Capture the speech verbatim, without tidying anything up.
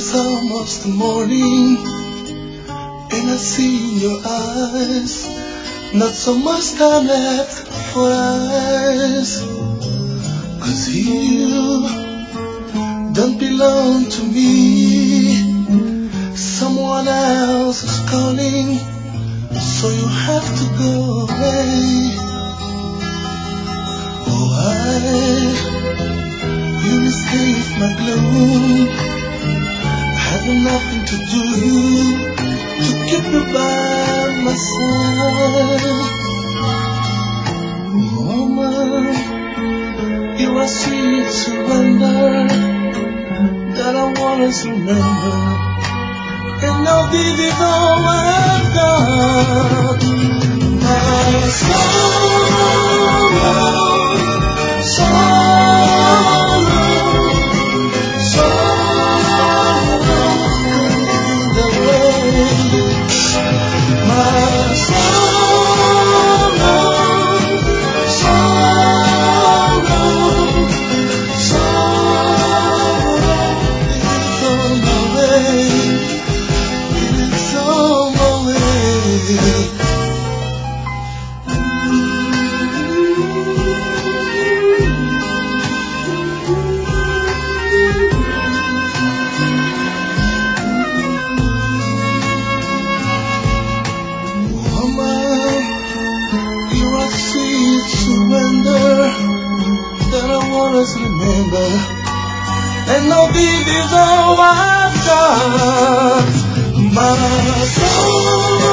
It's almost the morning, and I see in your eyes not so much time left for us. 'Cause you don't belong to me. Someone else is calling, so you have to go away. Oh, I, you escape my gloom, having nothing to do to keep you by my side. Woman, you are sweet surrender that I always remember, and now this is all I've got. My sorrow, sorrow, sorrow comes away. My sorrow, sorrow, sorrow is on my way. It's on my way. Woman, you are sweet surrender that I always remember, and now this is all I've got. My soul.